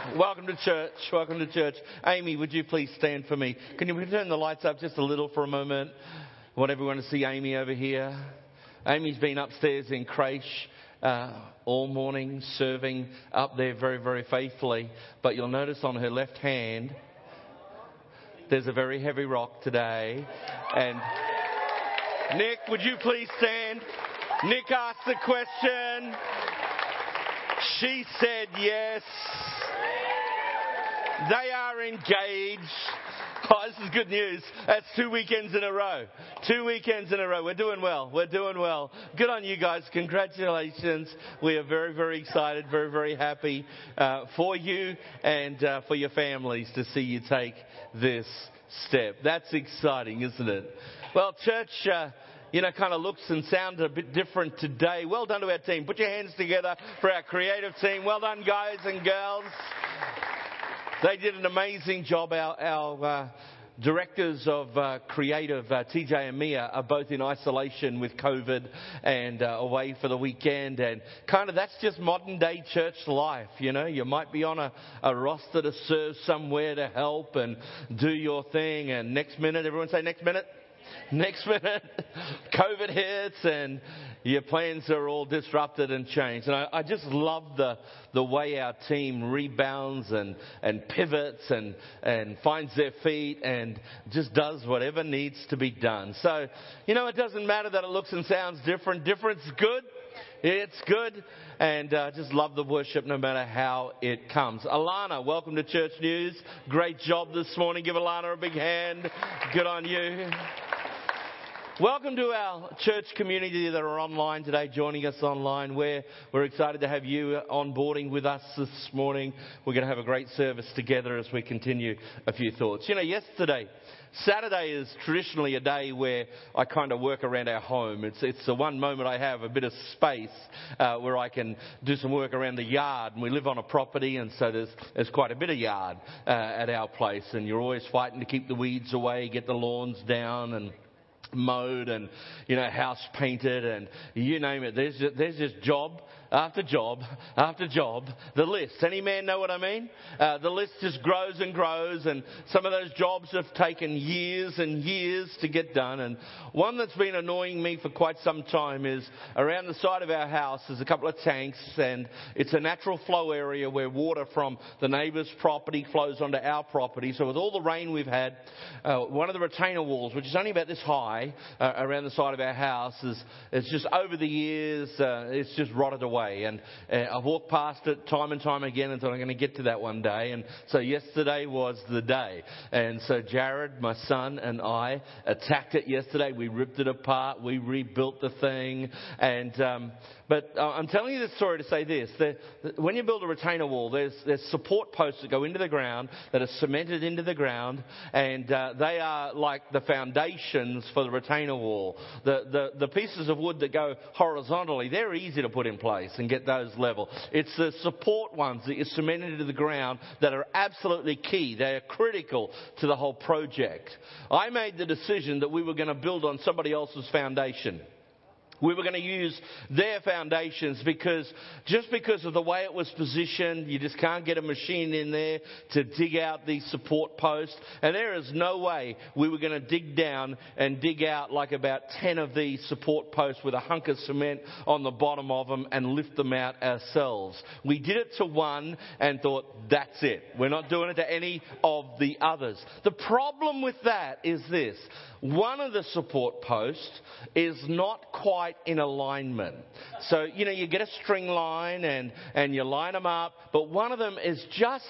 Welcome to church. Welcome to church. Amy, would you please stand for me? Can you turn the lights up just a little for a moment? I want everyone to see Amy over here. Amy's been upstairs in creche all morning, serving up there very, very faithfully. But you'll notice on her left hand, there's a very heavy rock today. And Nick, would you please stand? Nick asked the question. She said yes. They are engaged. Oh, this is good news. That's 2 weekends in a row. 2 weekends in a row. We're doing well. We're doing well. Good on you guys. Congratulations. We are very, very excited, very, very happy for you and for your families to see you take this step. That's exciting, isn't it? Well, church, kind of looks and sounds a bit different today. Well done to our team. Put your hands together for our creative team. Well done, guys and girls. They did an amazing job. Our directors of creative, TJ and Mia, are both in isolation with COVID and away for the weekend. And kind of that's just modern day church life. You know, you might be on a roster to serve somewhere to help and do your thing. And next minute, everyone say next minute. Next minute, COVID hits and your plans are all disrupted and changed. And I just love the way our team rebounds and pivots and finds their feet and just does whatever needs to be done. So, it doesn't matter that it looks and sounds different. Different's good. It's good. And just love the worship no matter how it comes. Alana, welcome to Church News. Great job this morning. Give Alana a big hand. Good on you. Welcome to our church community that are online today, joining us online. We're excited to have you onboarding with us this morning. We're going to have a great service together as we continue a few thoughts. Saturday is traditionally a day where I kind of work around our home. It's the one moment I have a bit of space where I can do some work around the yard. And we live on a property, and so there's quite a bit of yard at our place. And you're always fighting to keep the weeds away, get the lawns down and mowed and house painted and you name it. There's just job after job after job. The list. Any man know what I mean? The list just grows and grows, and some of those jobs have taken years and years to get done. And one that's been annoying me for quite some time is around the side of our house there's a couple of tanks, and it's a natural flow area where water from the neighbour's property flows onto our property. So with all the rain we've had, one of the retainer walls, which is only about this high around the side of our house, is just over the years it's just rotted away. And I've walked past it time and time again and thought I'm going to get to that one day. And so yesterday was the day. And so Jared, my son, and I attacked it yesterday. We ripped it apart. We rebuilt the thing. But I'm telling you this story to say this. When you build a retainer wall, there's support posts that go into the ground, that are cemented into the ground, and they are like the foundations for the retainer wall. The pieces of wood that go horizontally, they're easy to put in place and get those level. It's the support ones that you cement into the ground that are absolutely key. They are critical to the whole project. I made the decision that we were going to build on somebody else's foundation. We were going to use their foundations because of the way it was positioned, you just can't get a machine in there to dig out these support posts. And there is no way we were going to dig down and dig out like about 10 of these support posts with a hunk of cement on the bottom of them and lift them out ourselves. We did it to one and thought, that's it. We're not doing it to any of the others. The problem with that is this. One of the support posts is not quite in alignment. So, you get a string line and you line them up, but one of them is just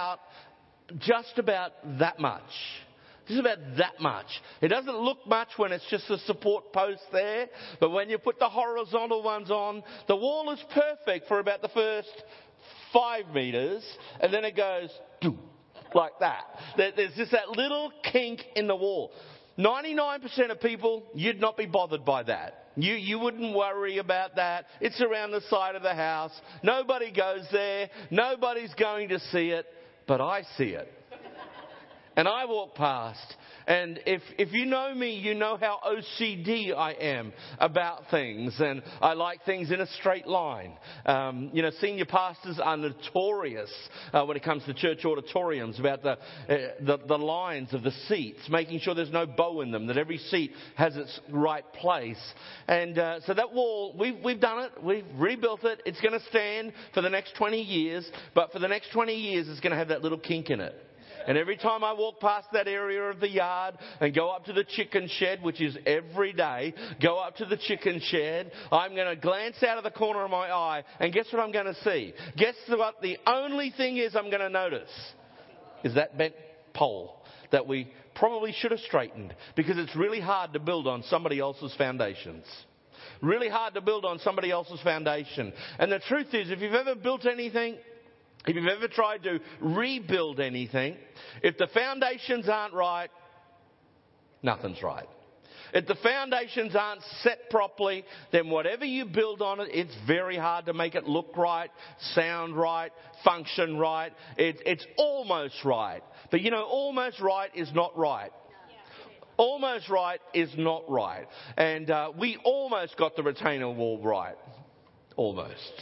about that much. Just about that much. It doesn't look much when it's just a support post there, but when you put the horizontal ones on, the wall is perfect for about the first 5 meters, and then it goes like that. There's just that little kink in the wall. 99% of people, you'd not be bothered by that. You wouldn't worry about that. It's around the side of the house. Nobody goes there. Nobody's going to see it. But I see it. And I walk past And if you know me, you know how OCD I am about things. And I like things in a straight line. Senior pastors are notorious when it comes to church auditoriums about the lines of the seats, making sure there's no bow in them, that every seat has its right place. And so that wall, we've done it. We've rebuilt it. It's going to stand for the next 20 years. But for the next 20 years, it's going to have that little kink in it. And every time I walk past that area of the yard and go up to the chicken shed, which is every day, go up to the chicken shed, I'm going to glance out of the corner of my eye, and guess what I'm going to see? Guess what the only thing is I'm going to notice? Is that bent pole that we probably should have straightened, because it's really hard to build on somebody else's foundations. Really hard to build on somebody else's foundation. And the truth is, if you've ever built anything, if you've ever tried to rebuild anything, if the foundations aren't right, nothing's right. If the foundations aren't set properly, then whatever you build on it, it's very hard to make it look right, sound right, function right. It's almost right. But almost right is not right. Almost right is not right. And we almost got the retainer wall right. Almost.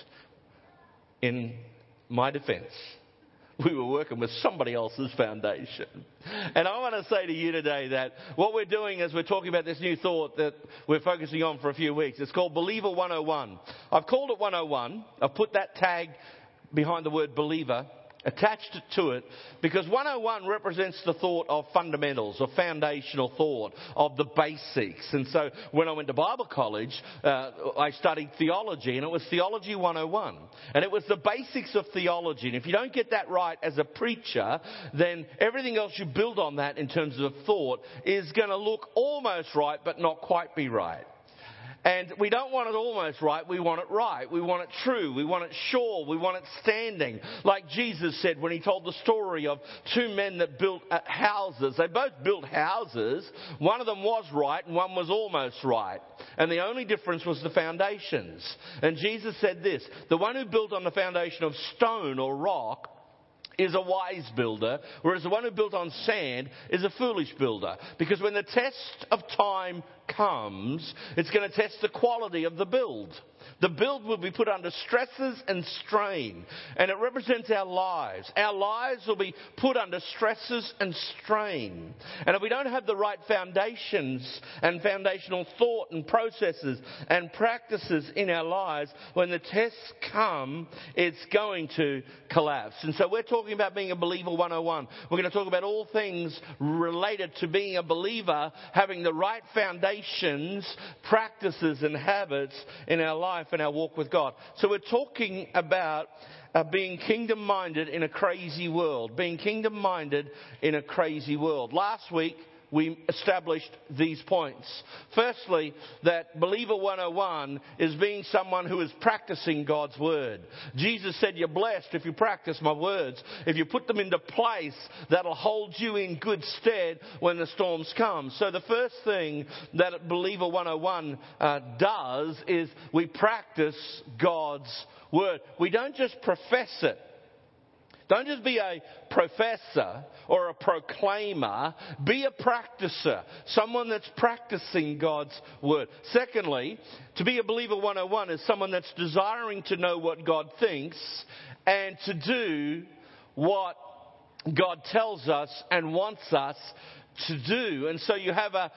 In my defense, we were working with somebody else's foundation. And I want to say to you today that what we're doing is we're talking about this new thought that we're focusing on for a few weeks. It's called Believer 101. I've called it 101. I've put that tag behind the word believer, attached to it, because 101 represents the thought of fundamentals, of foundational thought, of the basics. And so when I went to Bible college, I studied theology, and it was Theology 101. And it was the basics of theology. And if you don't get that right as a preacher, then everything else you build on that in terms of thought is going to look almost right, but not quite be right. And we don't want it almost right, we want it right. We want it true, we want it sure, we want it standing. Like Jesus said when he told the story of two men that built houses. They both built houses. One of them was right and one was almost right. And the only difference was the foundations. And Jesus said this: the one who built on the foundation of stone or rock is a wise builder, whereas the one who built on sand is a foolish builder. Because when the test of time comes, it's going to test the quality of the build. The build will be put under stresses and strain. And it represents our lives. Our lives will be put under stresses and strain. And if we don't have the right foundations and foundational thought and processes and practices in our lives, when the tests come, it's going to collapse. And so we're talking about being a believer 101. We're going to talk about all things related to being a believer, having the right foundations, practices and habits in our life and our walk with God. So we're talking about being kingdom-minded in a crazy world. Being kingdom-minded in a crazy world. Last week, we established these points. Firstly, that Believer 101 is being someone who is practicing God's word. Jesus said, you're blessed if you practice my words. If you put them into place, that'll hold you in good stead when the storms come. So the first thing that Believer 101 does is we practice God's word. We don't just profess it. Don't just be a professor or a proclaimer. Be a practicer. Someone that's practicing God's word. Secondly, to be a believer 101 is someone that's desiring to know what God thinks and to do what God tells us and wants us to do. And so you have a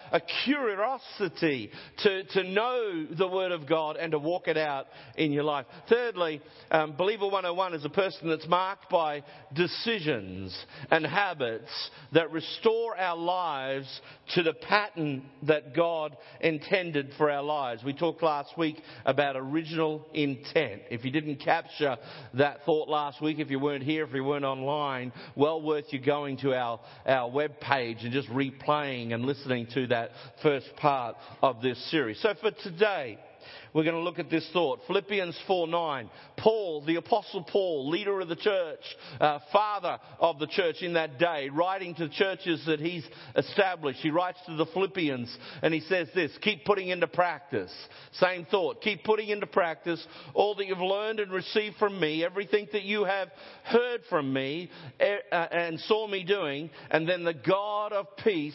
curiosity to know the Word of God and to walk it out in your life. Thirdly, Believer 101 is a person that's marked by decisions and habits that restore our lives to the pattern that God intended for our lives. We talked last week about original intent. If you didn't capture that thought last week, if you weren't here, if you weren't online, well worth you going to our web page and just replaying and listening to that first part of this series. So for today, we're going to look at this thought. Philippians 4:9. Paul, the Apostle Paul, leader of the church, father of the church in that day, writing to churches that he's established. He writes to the Philippians and he says this: keep putting into practice. Same thought. Keep putting into practice all that you've learned and received from me, everything that you have heard from me and saw me doing, and then the God of peace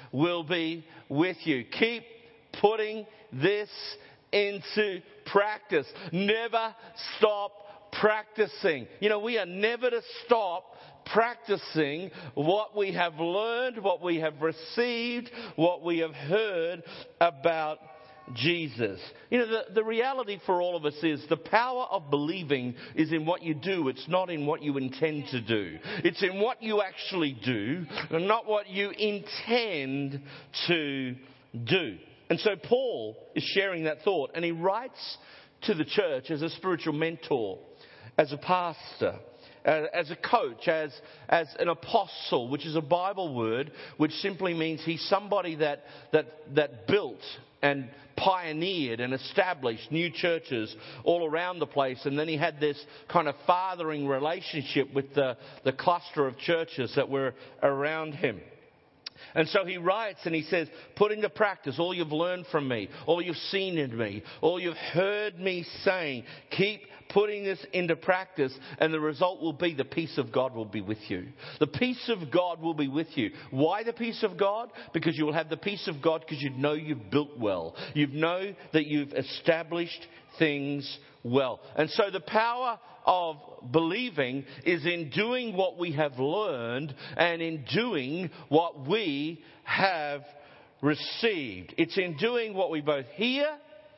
will be with you. Keep putting this into practice. Never stop practicing. We are never to stop practicing what we have learned, what we have received, what we have heard about Jesus. The reality for all of us is the power of believing is in what you do. It's not in what you intend to do. It's in what you actually do and not what you intend to do. And so Paul is sharing that thought, and he writes to the church as a spiritual mentor, as a pastor, as a coach, as an apostle, which is a Bible word, which simply means he's somebody that built and pioneered and established new churches all around the place. And then he had this kind of fathering relationship with the cluster of churches that were around him. And so he writes and he says, put into practice all you've learned from me, all you've seen in me, all you've heard me saying. Keep putting this into practice, and the result will be the peace of God will be with you. The peace of God will be with you. Why the peace of God? Because you will have the peace of God because you know you've built well. You know that you've established things well. And so the power of believing is in doing what we have learned and in doing what we have received. It's in doing what we both hear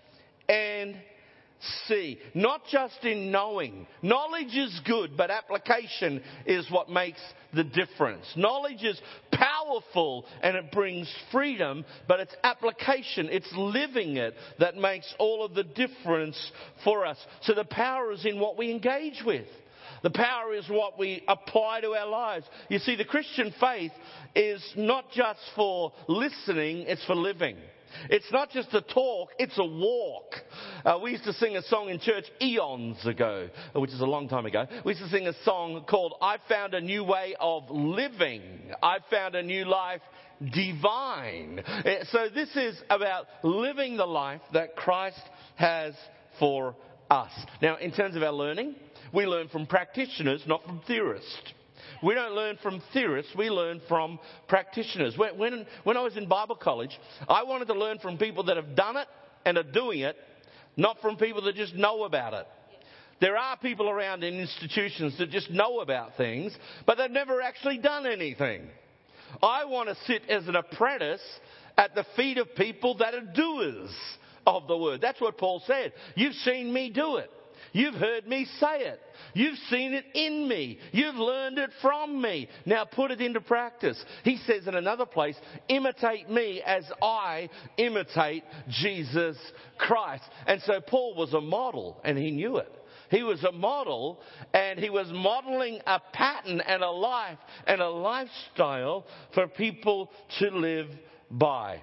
and see. Not just in knowing. Knowledge is good, but application is what makes the difference. Knowledge is powerful and it brings freedom, but it's application, it's living it that makes all of the difference for us. So the power is in what we engage with. The power is what we apply to our lives. You see, the Christian faith is not just for listening, it's for living. It's not just a talk, it's a walk. We used to sing a song in church eons ago, which is a long time ago. We used to sing a song called I Found a New Way of Living. I Found a New Life Divine. So this is about living the life that Christ has for us. Now, in terms of our learning, we learn from practitioners, not from theorists. We don't learn from theorists, we learn from practitioners. When I was in Bible college, I wanted to learn from people that have done it and are doing it, not from people that just know about it. There are people around in institutions that just know about things, but they've never actually done anything. I want to sit as an apprentice at the feet of people that are doers of the word. That's what Paul said. You've seen me do it. You've heard me say it. You've seen it in me. You've learned it from me. Now put it into practice. He says in another place, imitate me as I imitate Jesus Christ. And so Paul was a model, and he knew it. He was a model, and he was modeling a pattern and a life and a lifestyle for people to live by.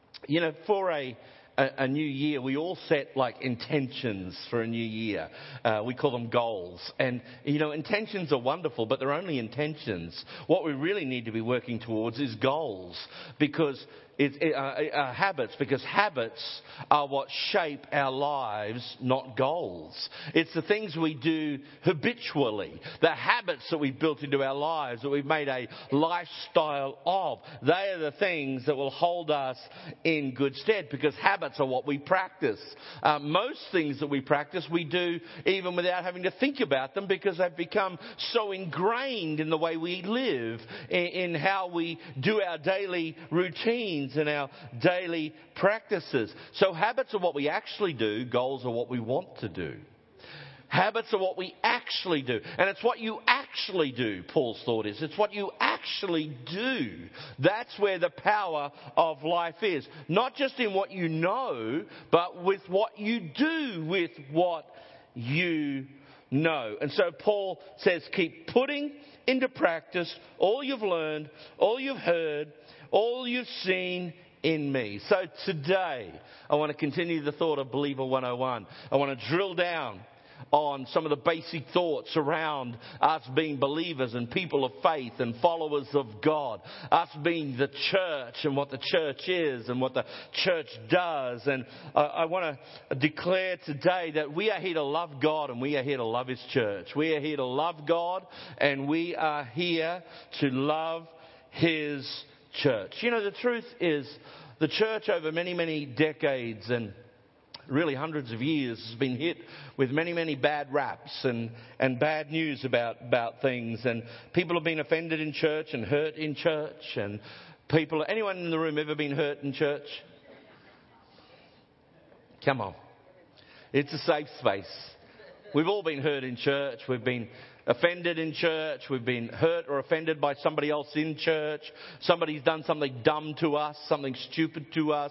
For a new year, we all set intentions for a new year. We call them goals. And, intentions are wonderful, but they're only intentions. What we really need to be working towards is goals. Because habits, because habits are what shape our lives, not goals. It's the things we do habitually, the habits that we've built into our lives, that we've made a lifestyle of. They are the things that will hold us in good stead, because habits are what we practice. Most things that we practice, we do even without having to think about them, because they've become so ingrained in the way we live, in how we do our daily routines and our daily practices. So habits are what we actually do. Goals are what we want to do. Habits are what we actually do. And it's what you actually do, Paul's thought is. It's what you actually do. That's where the power of life is. Not just in what you know, but with what you do with what you know. And so Paul says, keep putting into practice all you've learned, all you've heard, all you've seen in me. So today, I want to continue the thought of Believer 101. I want to drill down on some of the basic thoughts around us being believers and people of faith and followers of God. Us being the church and what the church is and what the church does. And I want to declare today that we are here to love God and we are here to love His church. We are here to love God and we are here to love His church. You know, the truth is the church over many, many decades and really hundreds of years has been hit with many, many bad raps and bad news about things. And people have been offended in church and hurt in church. And anyone in the room ever been hurt in church? Come on. It's a safe space. We've all been hurt in church. We've been offended in church. We've been hurt or offended by somebody else in church. Somebody's done something dumb to us, something stupid to us.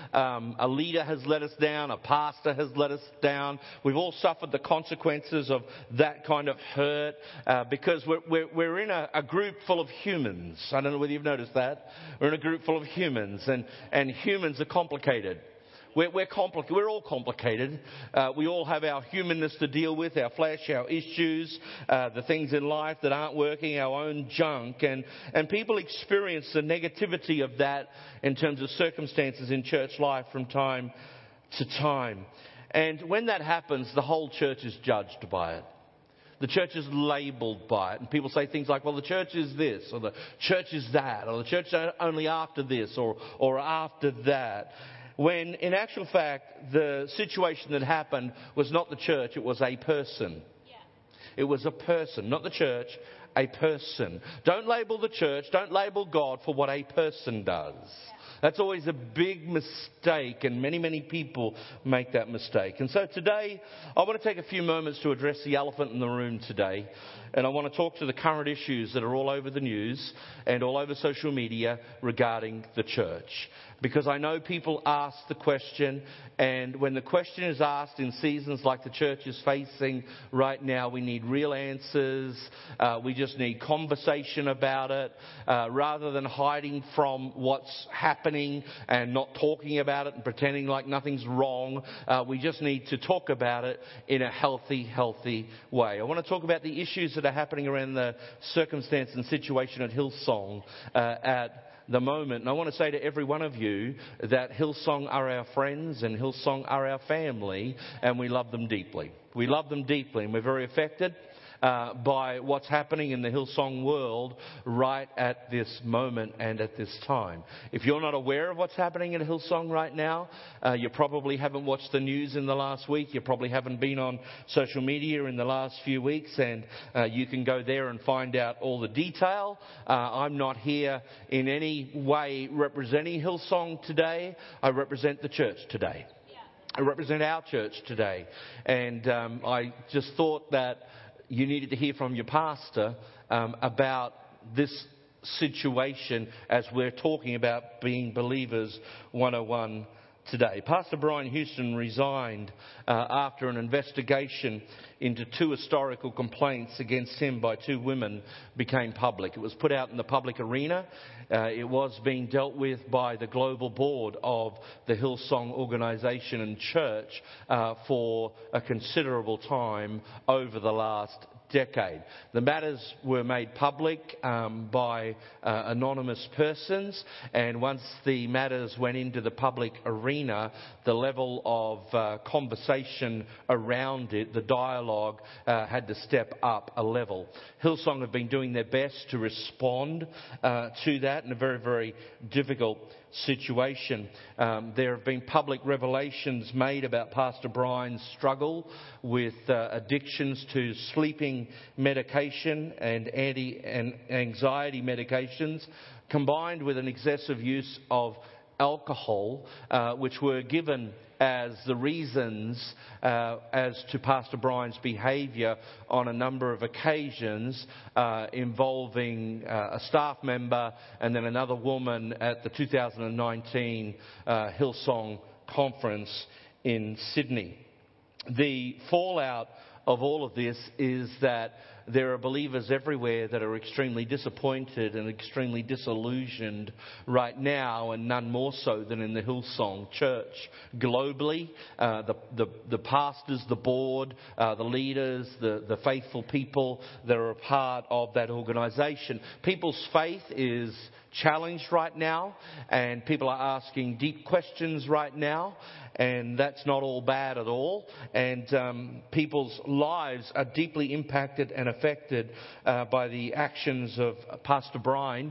A leader has let us down. A pastor has let us down. We've all suffered the consequences of that kind of hurt because we're in a group full of humans. I don't know whether you've noticed that. We're in a group full of humans, and humans are complicated. We're complicated. We're all complicated. We all have our humanness to deal with, our flesh, our issues, the things in life that aren't working, our own junk. And people experience the negativity of that in terms of circumstances in church life from time to time. And when that happens, the whole church is judged by it. The church is labelled by it. And people say things like, well, the church is this, or the church is that, or the church is only after this, or after that. When, in actual fact, the situation that happened was not the church, it was a person. Yeah. It was a person, not the church, a person. Don't label the church, don't label God for what a person does. Yeah. That's always a big mistake, and many, many people make that mistake. And so today, I want to take a few moments to address the elephant in the room today. And I want to talk to the current issues that are all over the news and all over social media regarding the church. Because I know people ask the question, and when the question is asked in seasons like the church is facing right now, we need real answers. We just need conversation about it. Rather than hiding from what's happening and not talking about it and pretending like nothing's wrong, we just need to talk about it in a healthy way. I want to talk about the issues that are happening around the circumstance and situation at Hillsong at the moment. And I want to say to every one of you that Hillsong are our friends and Hillsong are our family, and we love them deeply. We love them deeply, and we're very affected by what's happening in the Hillsong world right at this moment and at this time. If you're not aware of what's happening in Hillsong right now, you probably haven't watched the news in the last week. You probably haven't been on social media in the last few weeks, and you can go there and find out all the detail. I'm not here in any way representing Hillsong today. I represent the church today. I represent our church today. And I just thought that you needed to hear from your pastor about this situation as we're talking about being believers 101 today. Pastor Brian Houston resigned after an investigation into 2 historical complaints against him by 2 women became public. It was put out in the public arena. It was being dealt with by the global board of the Hillsong organisation and church for a considerable time over the last decade. The matters were made public by anonymous persons, and once the matters went into the public arena, the level of conversation around it, the dialogue, had to step up a level. Hillsong have been doing their best to respond to that in a very, very difficult situation. There have been public revelations made about Pastor Brian's struggle with addictions to sleeping medication and anti-anxiety medications, combined with an excessive use of alcohol, which were given as the reasons as to Pastor Brian's behaviour on a number of occasions involving a staff member and then another woman at the 2019 Hillsong conference in Sydney. The fallout of all of this is that there are believers everywhere that are extremely disappointed and extremely disillusioned right now, and none more so than in the Hillsong church. Globally, the pastors, the board, the leaders, the faithful people that are a part of that organisation. People's faith is challenged right now, and people are asking deep questions right now, and that's not all bad at all. And people's lives are deeply impacted and affected by the actions of Pastor Brian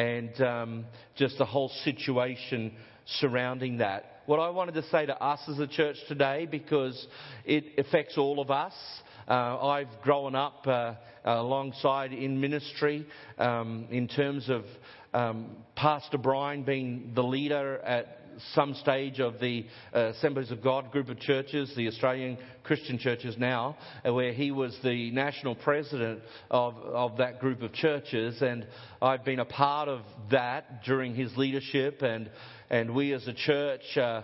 and just the whole situation surrounding that. What I wanted to say to us as a church today, because it affects all of us. I've grown up alongside in ministry in terms of Pastor Brian being the leader at some stage of the Assemblies of God group of churches, the Australian Christian churches now, where he was the national president of that group of churches. And I've been a part of that during his leadership, and we as a church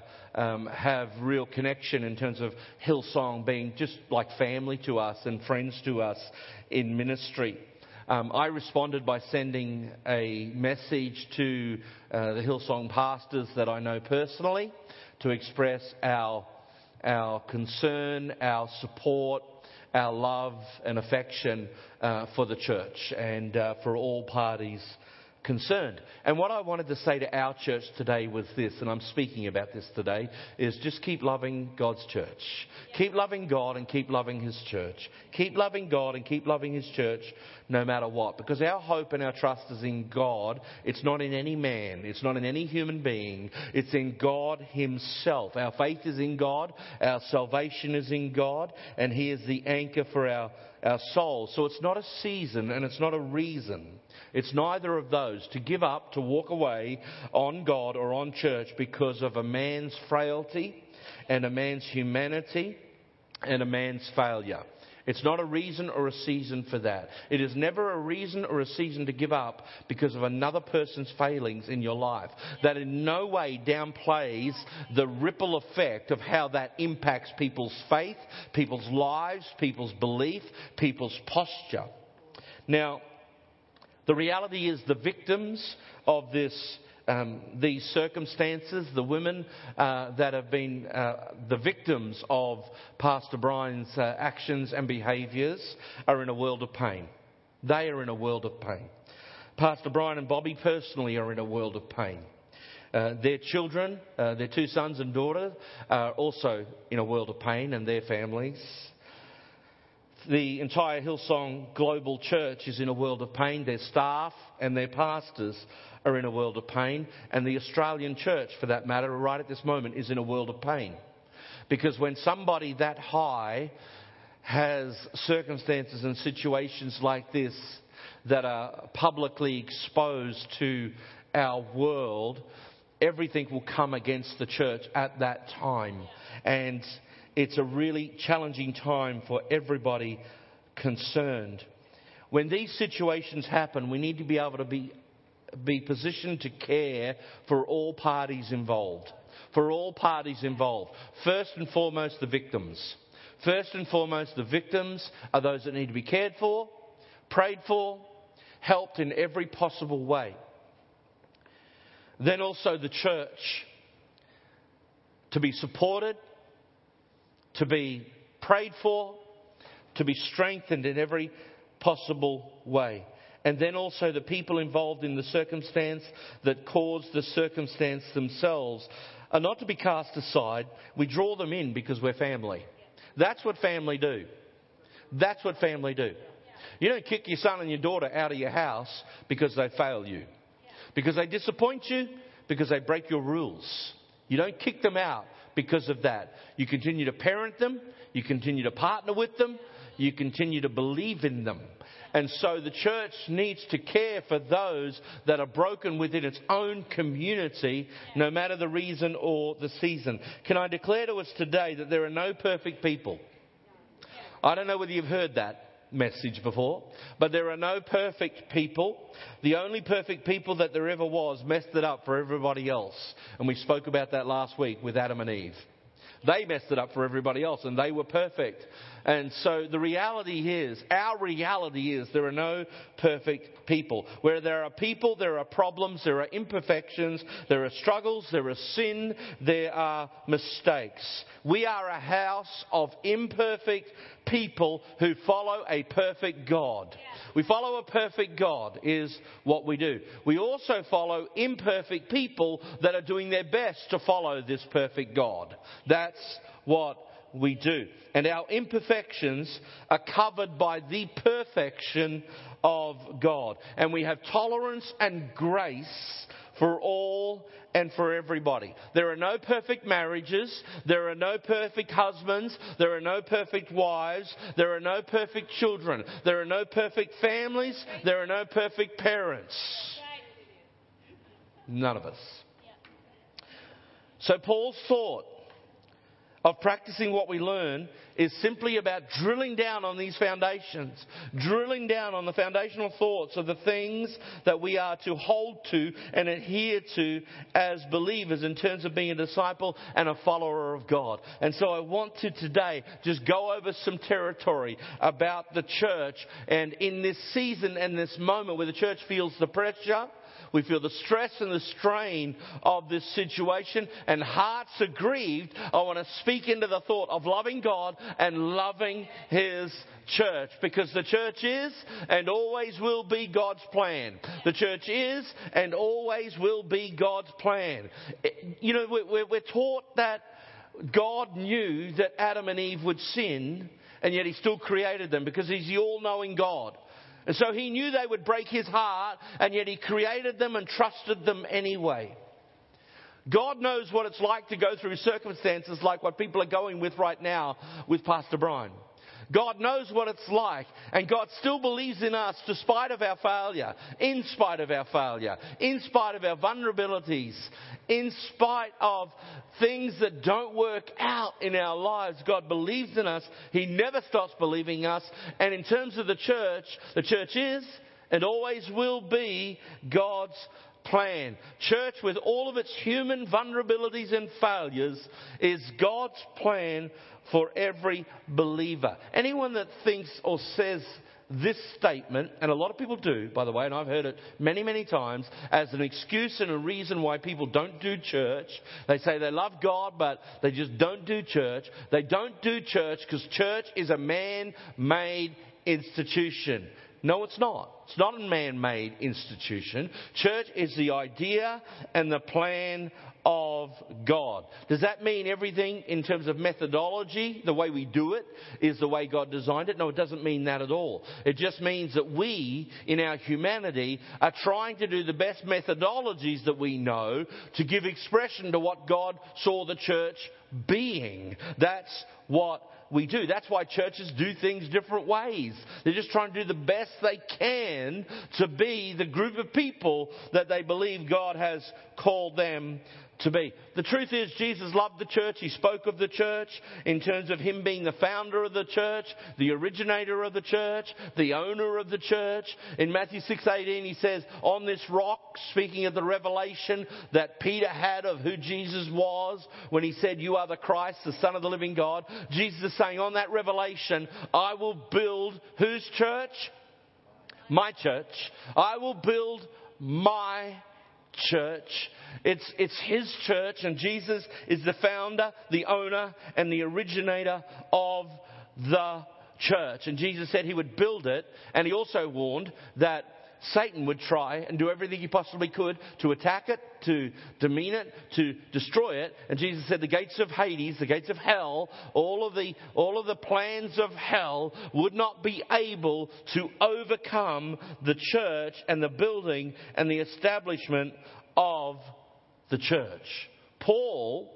have real connection in terms of Hillsong being just like family to us and friends to us in ministry. I responded by sending a message to the Hillsong pastors that I know personally to express our concern, our support, our love and affection for the church and for all parties concerned. And what I wanted to say to our church today was this, and I'm speaking about this today, is just keep loving God's church. Keep loving God and keep loving His church. Keep loving God and keep loving His church no matter what. Because our hope and our trust is in God. It's not in any man. It's not in any human being. It's in God Himself. Our faith is in God. Our salvation is in God. And He is the anchor for our soul. So it's not a season and it's not a reason. It's neither of those to give up, to walk away on God or on church because of a man's frailty and a man's humanity and a man's failure. It's not a reason or a season for that. It is never a reason or a season to give up because of another person's failings in your life. That in no way downplays the ripple effect of how that impacts people's faith, people's lives, people's belief, people's posture. Now, the reality is the victims of these circumstances, the women that have been the victims of Pastor Brian's actions and behaviours are in a world of pain. They are in a world of pain. Pastor Brian and Bobby personally are in a world of pain. Their children, their two sons and daughter, are also in a world of pain, and their families. The entire Hillsong Global Church is in a world of pain. Their staff and their pastors are in a world of pain. And the Australian church, for that matter, right at this moment, is in a world of pain. Because when somebody that high has circumstances and situations like this that are publicly exposed to our world, everything will come against the church at that time. And it's a really challenging time for everybody concerned. When these situations happen, we need to be able to be positioned to care for all parties involved. For all parties involved. First and foremost, the victims. First and foremost, the victims are those that need to be cared for, prayed for, helped in every possible way. Then also the church to be supported, to be prayed for, to be strengthened in every possible way. And then also the people involved in the circumstance that caused the circumstance themselves are not to be cast aside. We draw them in because we're family. That's what family do. That's what family do. You don't kick your son and your daughter out of your house because they fail you. Because they disappoint you, because they break your rules. You don't kick them out because of that. You continue to parent them. You continue to partner with them. You continue to believe in them. And so the church needs to care for those that are broken within its own community, no matter the reason or the season. Can I declare to us today that there are no perfect people? I don't know whether you've heard that message before, but there are no perfect people. The only perfect people that there ever was messed it up for everybody else. And we spoke about that last week with Adam and Eve. They messed it up for everybody else and they were perfect. And so the reality is, our reality is there are no perfect people. Where there are people, there are problems, there are imperfections, there are struggles, there is sin, there are mistakes. We are a house of imperfect people who follow a perfect God. We follow a perfect God is what we do. We also follow imperfect people that are doing their best to follow this perfect God. That's what we do. And our imperfections are covered by the perfection of God. And we have tolerance and grace for all and for everybody. There are no perfect marriages. There are no perfect husbands. There are no perfect wives. There are no perfect children. There are no perfect families. There are no perfect parents. None of us. So Paul's thought of practicing what we learn is simply about drilling down on these foundations, drilling down on the foundational thoughts of the things that we are to hold to and adhere to as believers in terms of being a disciple and a follower of God. And so I want to today just go over some territory about the church, and in this season and this moment where the church feels the pressure, we feel the stress and the strain of this situation, and hearts are grieved. I want to speak into the thought of loving God and loving His church, because the church is and always will be God's plan. The church is and always will be God's plan. You know, we're taught that God knew that Adam and Eve would sin, and yet He still created them because He's the all-knowing God. And so He knew they would break His heart, and yet He created them and trusted them anyway. God knows what it's like to go through circumstances like what people are going with right now with Pastor Brian. God knows what it's like, and God still believes in us despite of our failure, in spite of our failure, in spite of our vulnerabilities, in spite of things that don't work out in our lives. God believes in us. He never stops believing in us. And in terms of the church is and always will be God's plan. Church, with all of its human vulnerabilities and failures, is God's plan for every believer. Anyone that thinks or says this statement, and a lot of people do, by the way, and I've heard it many, many times, as an excuse and a reason why people don't do church. They say they love God, but they just don't do church. They don't do church because church is a man-made institution. No, it's not. It's not a man-made institution. Church is the idea and the plan of God. Does that mean everything in terms of methodology, the way we do it, is the way God designed it? No, it doesn't mean that at all. It just means that we, in our humanity, are trying to do the best methodologies that we know to give expression to what God saw the church being. That's what we do. That's why churches do things different ways. They're just trying to do the best they can to be the group of people that they believe God has called them to be. The truth is, Jesus loved the church. He spoke of the church in terms of Him being the founder of the church, the originator of the church, the owner of the church. In Matthew 6:18, He says, on this rock, speaking of the revelation that Peter had of who Jesus was when He said, you are the Christ, the Son of the living God. Jesus is saying, on that revelation, I will build whose church? My church. I will build my church. It's His church, and Jesus is the founder, the owner, and the originator of the church. And Jesus said He would build it, and He also warned that Satan would try and do everything he possibly could to attack it, to demean it, to destroy it. And Jesus said the gates of Hades, the gates of hell, all of the plans of hell would not be able to overcome the church and the building and the establishment of the church. Paul,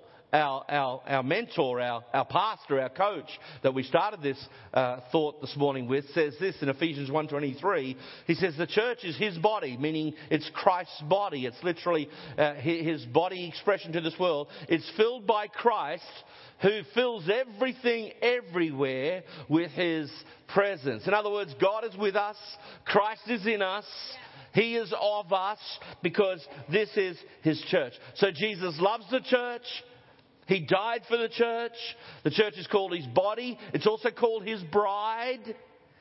our mentor, our pastor, our coach that we started this thought this morning with, says this in Ephesians 1:23. He says the church is His body, meaning it's Christ's body. It's literally His body expression to this world. It's filled by Christ, who fills everything everywhere with His presence. In other words, God is with us. Christ is in us. He is of us, because this is His church. So Jesus loves the church. He died for the church. The church is called His body. It's also called His bride.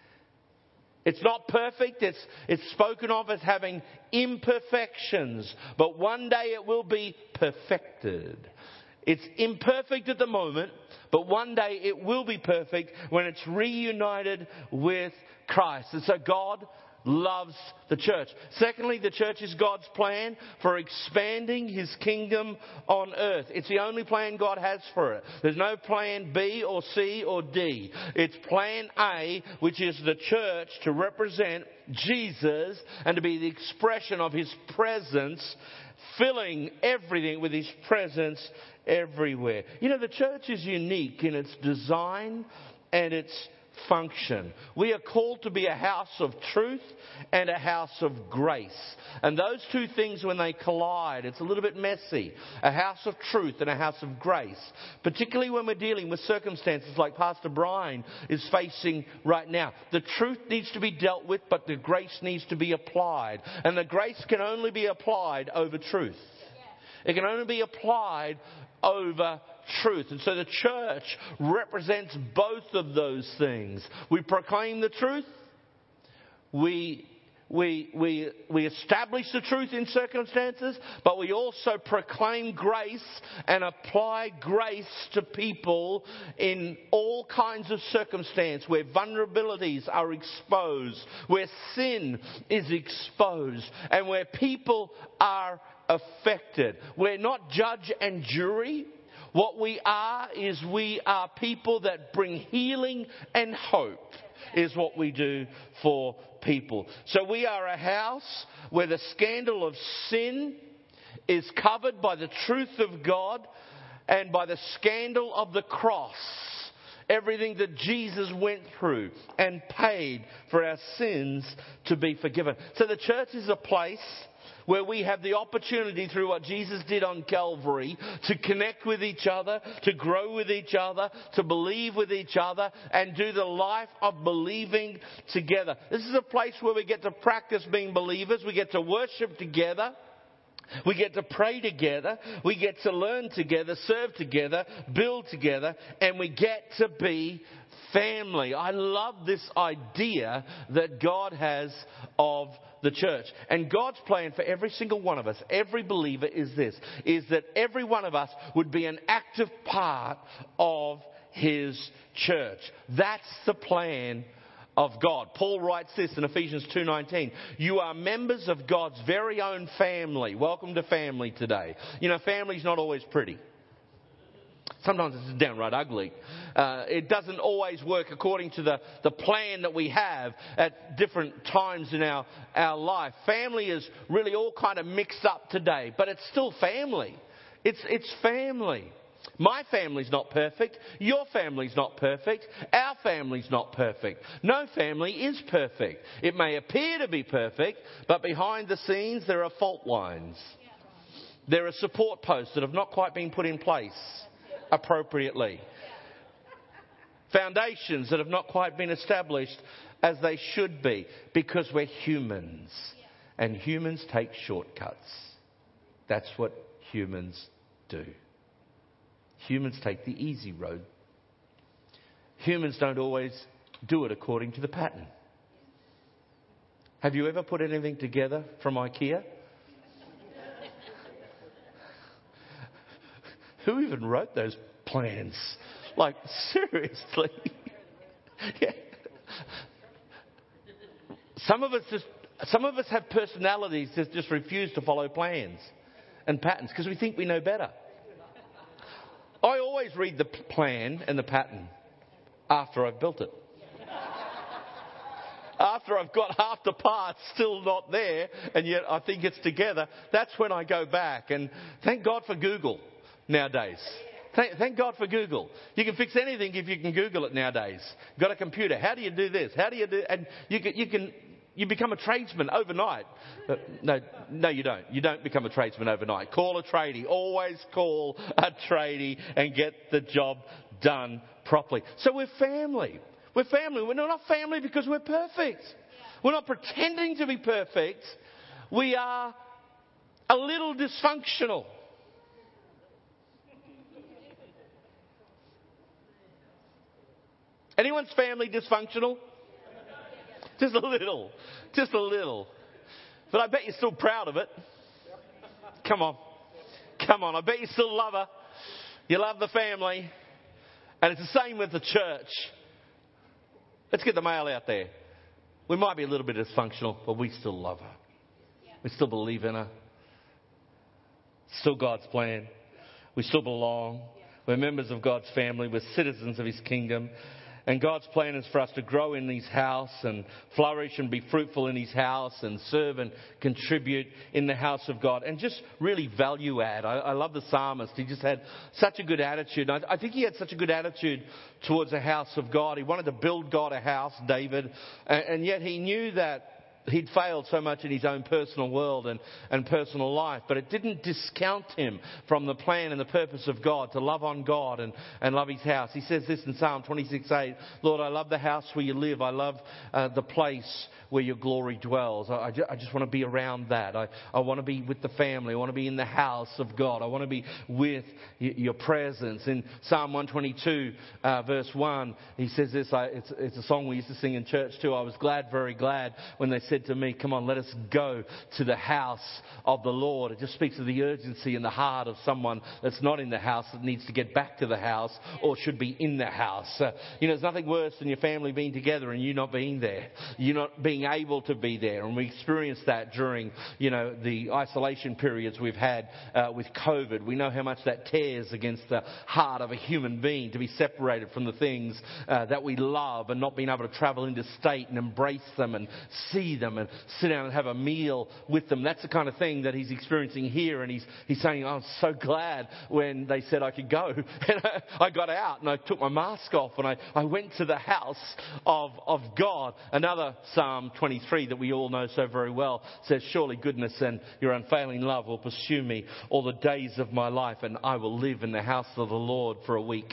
It's not perfect. It's spoken of as having imperfections. But one day it will be perfected. It's imperfect at the moment, but one day it will be perfect when it's reunited with Christ. And so God loves the church. Secondly, the church is God's plan for expanding His kingdom on earth. It's the only plan God has for it. There's no plan B or C or D. It's plan A, which is the church to represent Jesus and to be the expression of His presence, filling everything with His presence everywhere. You know, the church is unique in its design and its function. We are called to be a house of truth and a house of grace. And those two things, when they collide, it's a little bit messy. A house of truth and a house of grace. Particularly when we're dealing with circumstances like Pastor Brian is facing right now. The truth needs to be dealt with, but the grace needs to be applied. And the grace can only be applied over truth. It can only be applied over truth. And so the church represents both of those things. We proclaim the truth. We establish the truth in circumstances, but we also proclaim grace and apply grace to people in all kinds of circumstance where vulnerabilities are exposed, where sin is exposed, and where people are affected. We're not judge and jury. What we are is we are people that bring healing and hope is what we do for people. So we are a house where the scandal of sin is covered by the truth of God and by the scandal of the cross. Everything that Jesus went through and paid for our sins to be forgiven. So the church is a place where we have the opportunity through what Jesus did on Calvary to connect with each other, to grow with each other, to believe with each other, and do the life of believing together. This is a place where we get to practice being believers. We get to worship together. We get to pray together. We get to learn together, serve together, build together, and we get to be family. I love this idea that God has of the church. And God's plan for every single one of us, every believer, is that every one of us would be an active part of His church. That's the plan of God. Paul writes this in Ephesians 2:19. You are members of God's very own family. Welcome to family today. You know, family's not always pretty. Sometimes it's downright ugly. It doesn't always work according to the plan that we have at different times in our life. Family is really all kind of mixed up today, but it's still family. It's family. My family's not perfect. Your family's not perfect. Our family's not perfect. No family is perfect. It may appear to be perfect, but behind the scenes there are fault lines. There are support posts that have not quite been put in place appropriately. Foundations that have not quite been established as they should be, because we're humans. And humans take shortcuts. That's what humans do. Humans take the easy road. Humans don't always do it according to the pattern. Have you ever put anything together from IKEA? Who even wrote those plans? Like, seriously? Yeah. Some of us have personalities that just refuse to follow plans and patterns because we think we know better. I always read the plan and the pattern after I've built it. After I've got half the parts still not there, and yet I think it's together, that's when I go back. And thank God for Google nowadays. Thank God for Google. You can fix anything if you can Google it nowadays. Got a computer. How do you do this? How do you do? And you become a tradesman overnight. No, you don't. You don't become a tradesman overnight. Call a tradie. Always call a tradie and get the job done properly. So we're family. We're family. We're not family because we're perfect. We're not pretending to be perfect. We are a little dysfunctional. Anyone's family dysfunctional? Just a little. Just a little. But I bet you're still proud of it. Come on. Come on. I bet you still love her. You love the family. And it's the same with the church. Let's get the mail out there. We might be a little bit dysfunctional, but we still love her. We still believe in her. It's still God's plan. We still belong. We're members of God's family. We're citizens of His kingdom. And God's plan is for us to grow in His house and flourish and be fruitful in His house and serve and contribute in the house of God and just really value add. I love the psalmist. He just had such a good attitude. I think he had such a good attitude towards the house of God. He wanted to build God a house, David, and yet he knew that he'd failed so much in his own personal world and personal life, but it didn't discount him from the plan and the purpose of God to love on God and love His house. He says this in Psalm 26:8, Lord, I love the house where you live. I love the place where your glory dwells. I just want to be around that. I want to be with the family. I want to be in the house of God. I want to be with your presence. In Psalm 122, verse 1, he says this, it's a song we used to sing in church too. I was glad, very glad, when they said to me, come on, let us go to the house of the Lord. It just speaks of the urgency in the heart of someone that's not in the house that needs to get back to the house or should be in the house. There's nothing worse than your family being together and you not being there. You're not being able to be there. And we experienced that during, the isolation periods we've had with COVID. We know how much that tears against the heart of a human being to be separated from the things that we love and not being able to travel interstate and embrace them and see them and sit down and have a meal with them. That's the kind of thing that he's experiencing here. And he's saying, I'm so glad when they said I could go. And I got out and I took my mask off and I went to the house of God. Another Psalm 23 that we all know so very well says, surely goodness and your unfailing love will pursue me all the days of my life, and I will live in the house of the Lord for a week.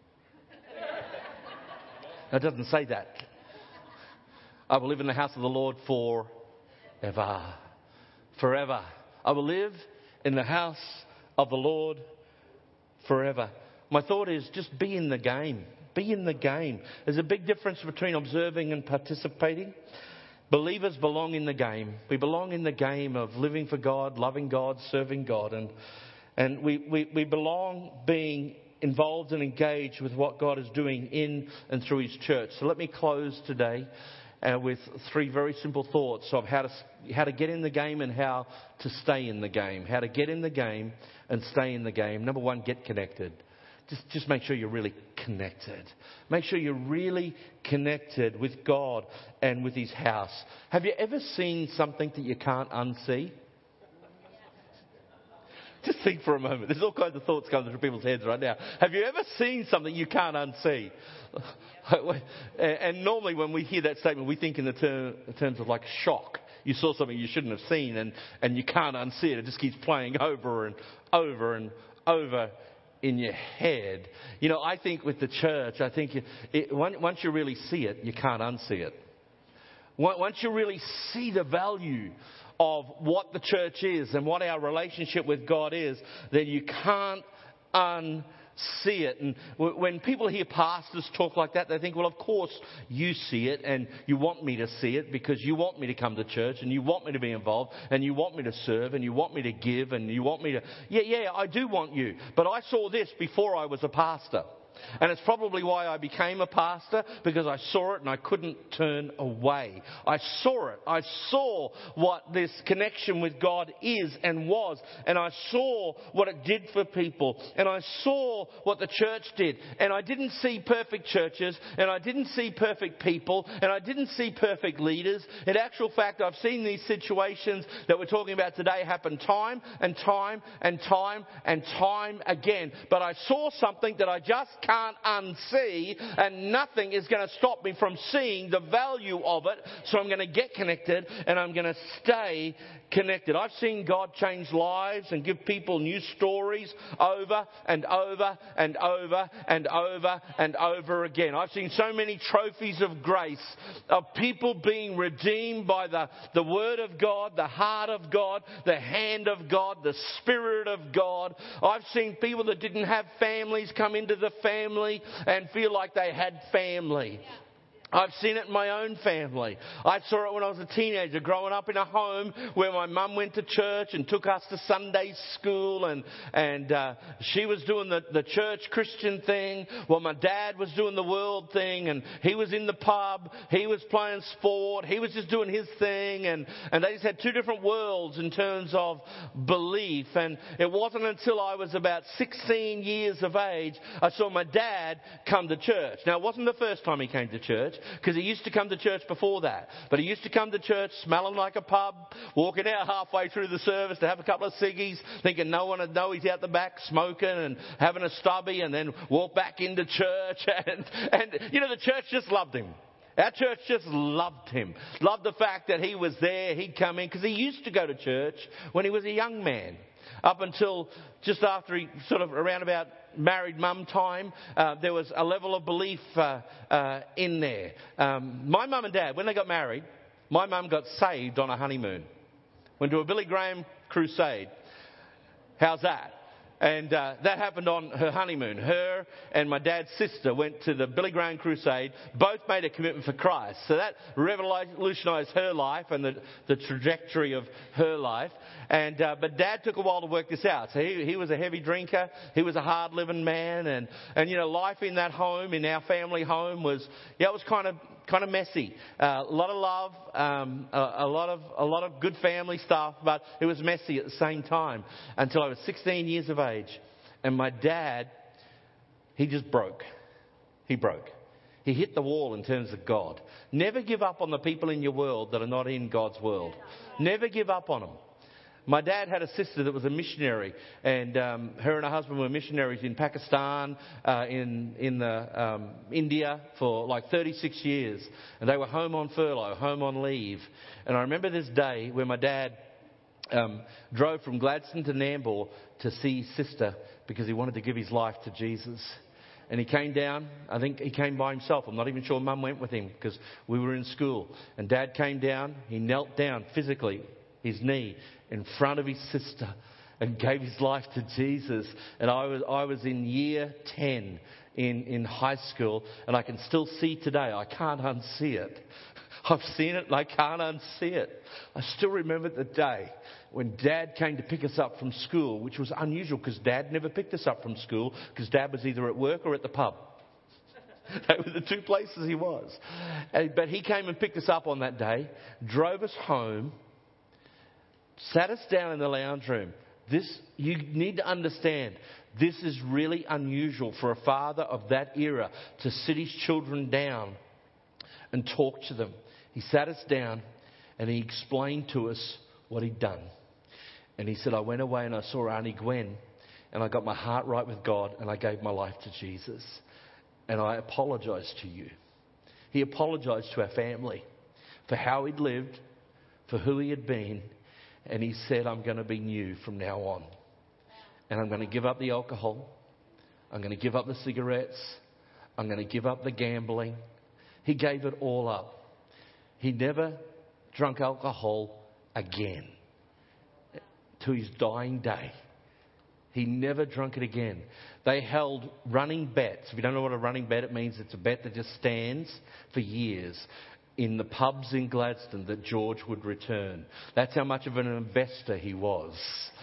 It doesn't say that. I will live in the house of the Lord forever. Forever. I will live in the house of the Lord forever. My thought is just be in the game. Be in the game. There's a big difference between observing and participating. Believers belong in the game. We belong in the game of living for God, loving God, serving God. And we belong being involved and engaged with what God is doing in and through His church. So let me close today with three very simple thoughts of how to get in the game and how to stay in the game. How to get in the game and stay in the game. Number one, get connected. Just make sure you're really connected. Make sure you're really connected with God and with His house. Have you ever seen something that you can't unsee? Just think for a moment. There's all kinds of thoughts coming through people's heads right now. Have you ever seen something you can't unsee? And normally when we hear that statement, we think in the terms of like shock. You saw something you shouldn't have seen and you can't unsee it. It just keeps playing over and over and over in your head. I think with the church, once you really see it, you can't unsee it. Once you really see the value of what the church is and what our relationship with God is, then you can't unsee it. And when people hear pastors talk like that, they think, well, of course you see it and you want me to see it because you want me to come to church and you want me to be involved and you want me to serve and you want me to give and you want me to... Yeah, I do want you. But I saw this before I was a pastor. And it's probably why I became a pastor, because I saw it and I couldn't turn away. I saw it. I saw what this connection with God is and was. And I saw what it did for people. And I saw what the church did. And I didn't see perfect churches. And I didn't see perfect people. And I didn't see perfect leaders. In actual fact, I've seen these situations that we're talking about today happen time and time and time and time again. But I saw something that I just can't unsee, and nothing is going to stop me from seeing the value of it. So I'm going to get connected and I'm going to stay connected. I've seen God change lives and give people new stories over and over and over and over and over again. I've seen so many trophies of grace of people being redeemed by the Word of God, the heart of God, the hand of God, the Spirit of God. I've seen people that didn't have families come into the family and feel like they had family. I've seen it in my own family. I saw it when I was a teenager, growing up in a home where my mum went to church and took us to Sunday school, and she was doing the church Christian thing, while my dad was doing the world thing, and he was in the pub, he was playing sport, he was just doing his thing, and they just had two different worlds in terms of belief. And it wasn't until I was about 16 years of age I saw my dad come to church. Now, it wasn't the first time he came to church, because he used to come to church before that. But he used to come to church smelling like a pub, walking out halfway through the service to have a couple of ciggies, thinking no one would know he's out the back smoking and having a stubby, and then walk back into church. And the church just loved him. Our church just loved him. Loved the fact that he was there, he'd come in, because he used to go to church when he was a young man. Up until just after he sort of around about married mum time, there was a level of belief in there. My mum and dad, when they got married, my mum got saved on a honeymoon. Went to a Billy Graham crusade. How's that? And that happened on her honeymoon. Her and my dad's sister went to the Billy Graham crusade. Both made a commitment for Christ. So that revolutionized her life and the trajectory of her life. But Dad took a while to work this out. So he was a heavy drinker. He was a hard-living man. And life in that home, in our family home, it was kind of messy. A lot of love, a lot of good family stuff, but it was messy at the same time until I was 16 years of age. And my dad, he just broke. He broke. He hit the wall in terms of God. Never give up on the people in your world that are not in God's world. Never give up on them. My dad had a sister that was a missionary, and her and her husband were missionaries in Pakistan, in India for like 36 years. And they were home on furlough, home on leave. And I remember this day when my dad drove from Gladstone to Nambour to see his sister because he wanted to give his life to Jesus. And he came down. I think he came by himself. I'm not even sure Mum went with him because we were in school. And Dad came down. He knelt down physically, his knee, in front of his sister and gave his life to Jesus. And I was in year 10 in high school, and I can still see today. I can't unsee it. I've seen it and I can't unsee it. I still remember the day when Dad came to pick us up from school, which was unusual because Dad never picked us up from school because Dad was either at work or at the pub. They were the two places he was. But he came and picked us up on that day, drove us home, sat us down in the lounge room. You need to understand, this is really unusual for a father of that era to sit his children down and talk to them. He sat us down and he explained to us what he'd done. And he said, I went away and I saw Auntie Gwen and I got my heart right with God and I gave my life to Jesus. And I apologise to you. He apologised to our family for how he'd lived, for who he had been. And he said, I'm going to be new from now on. And I'm going to give up the alcohol. I'm going to give up the cigarettes. I'm going to give up the gambling. He gave it all up. He never drank alcohol again to his dying day. He never drank it again. They held running bets. If you don't know what a running bet, it means it's a bet that just stands for years in the pubs in Gladstone that George would return. That's how much of an investor he was.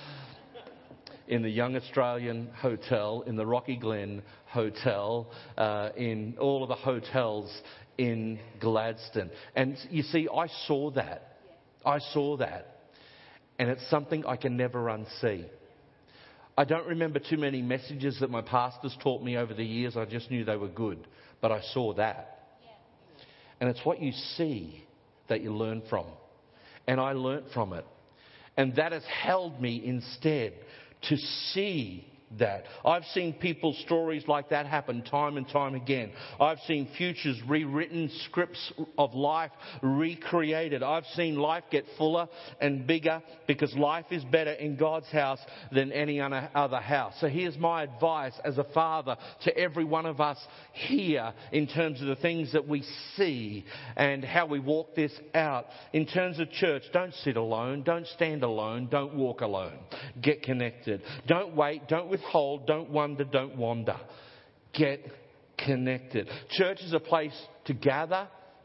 In the Young Australian Hotel, in the Rocky Glen Hotel, in all of the hotels in Gladstone. And you see, I saw that. I saw that. And it's something I can never unsee. I don't remember too many messages that my pastors taught me over the years. I just knew they were good. But I saw that. And it's what you see that you learn from. And I learnt from it. And that has held me instead to see that. I've seen people's stories like that happen time and time again. I've seen futures rewritten, scripts of life recreated. I've seen life get fuller and bigger because life is better in God's house than any other house. So here's my advice as a father to every one of us here in terms of the things that we see and how we walk this out. In terms of church, don't sit alone, don't stand alone, don't walk alone. Get connected. Don't wait, don't withhold, don't wonder, don't wander. Get connected. Church is a place to gather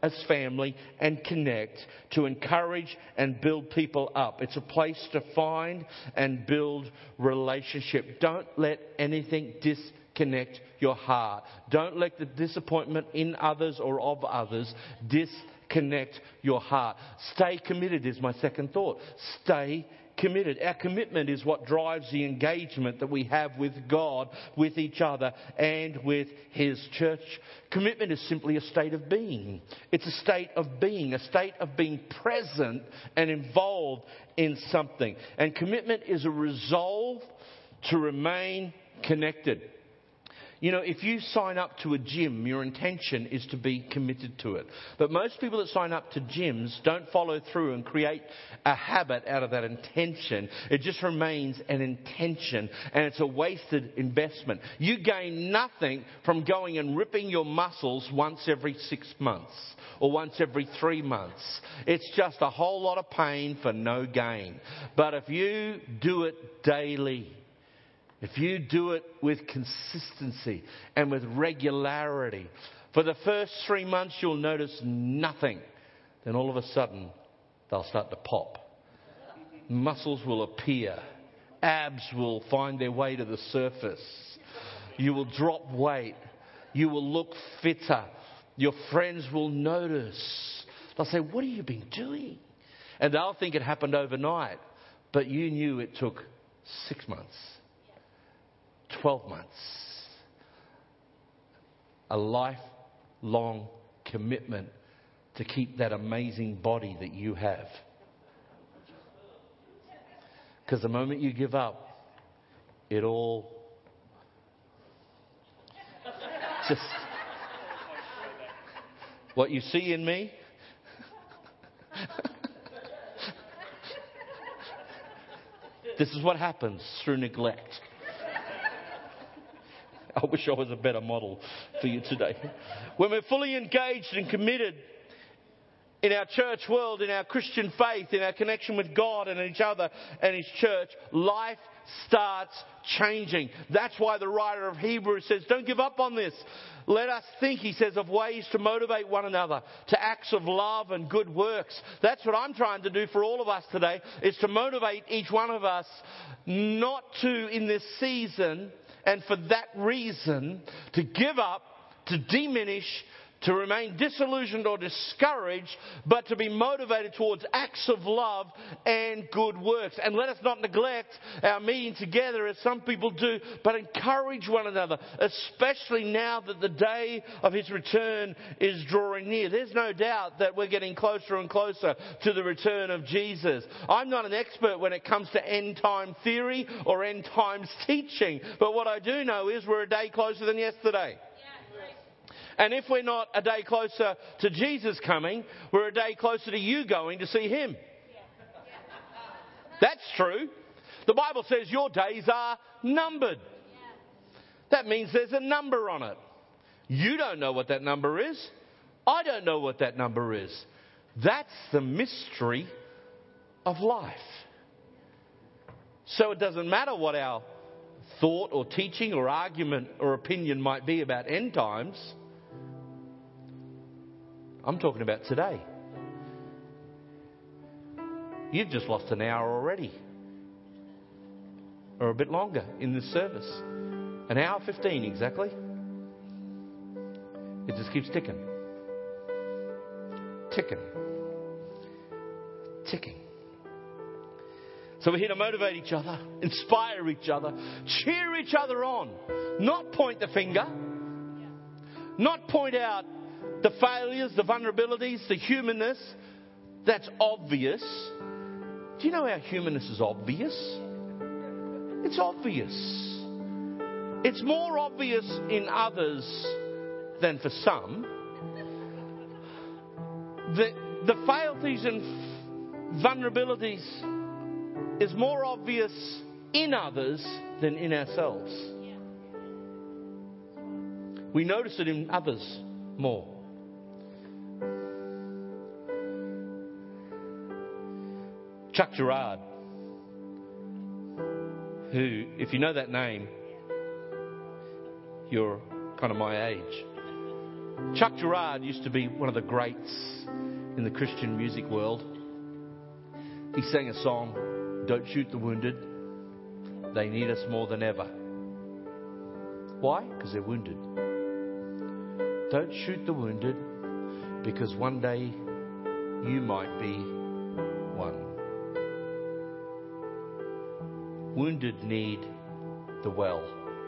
as family and connect, to encourage and build people up. It's a place to find and build relationship. Don't let anything disconnect your heart. Don't let the disappointment in others or of others disconnect your heart. Stay committed is my second thought. Stay committed. Our commitment is what drives the engagement that we have with God, with each other, and with His church. Commitment is simply a state of being. It's a state of being present and involved in something. And commitment is a resolve to remain connected. You know, if you sign up to a gym, your intention is to be committed to it. But most people that sign up to gyms don't follow through and create a habit out of that intention. It just remains an intention, and it's a wasted investment. You gain nothing from going and ripping your muscles once every 6 months or once every 3 months. It's just a whole lot of pain for no gain. But if you do it daily, if you do it with consistency and with regularity, for the first 3 months you'll notice nothing. Then all of a sudden they'll start to pop. Muscles will appear. Abs will find their way to the surface. You will drop weight. You will look fitter. Your friends will notice. They'll say, "What have you been doing?" And they'll think it happened overnight. But you knew it took 6 months. 12 months. A lifelong commitment to keep that amazing body that you have. Because the moment you give up, it all just... What you see in me? This is what happens through neglect. I wish I was a better model for you today. When we're fully engaged and committed in our church world, in our Christian faith, in our connection with God and each other and His church, life starts changing. That's why the writer of Hebrews says, don't give up on this. Let us think, he says, of ways to motivate one another to acts of love and good works. That's what I'm trying to do for all of us today, is to motivate each one of us not to, in this season, and for that reason, to give up, to diminish, to remain disillusioned or discouraged, but to be motivated towards acts of love and good works. And let us not neglect our meeting together as some people do, but encourage one another, especially now that the day of His return is drawing near. There's no doubt that we're getting closer and closer to the return of Jesus. I'm not an expert when it comes to end time theory or end times teaching, but what I do know is we're a day closer than yesterday. And if we're not a day closer to Jesus coming, we're a day closer to you going to see Him. That's true. The Bible says your days are numbered. That means there's a number on it. You don't know what that number is. I don't know what that number is. That's the mystery of life. So it doesn't matter what our thought or teaching or argument or opinion might be about end times. I'm talking about today. You've just lost an hour already. Or a bit longer in this service. An hour 15 exactly. It just keeps ticking. Ticking. Ticking. So we're here to motivate each other, inspire each other, cheer each other on. Not point the finger. Not point out the failures, the vulnerabilities, the humanness. That's obvious. Do you know our humanness is obvious? It's obvious. It's more obvious in others than for some. The frailties and vulnerabilities is more obvious in others than in ourselves. We notice it in others more. Chuck Girard, who, if you know that name, you're kind of my age. Chuck Girard used to be one of the greats in the Christian music world. He sang a song, "Don't shoot the wounded. They need us more than ever." Why? Because they're wounded. Don't shoot the wounded, because one day you might be one. Wounded need the well.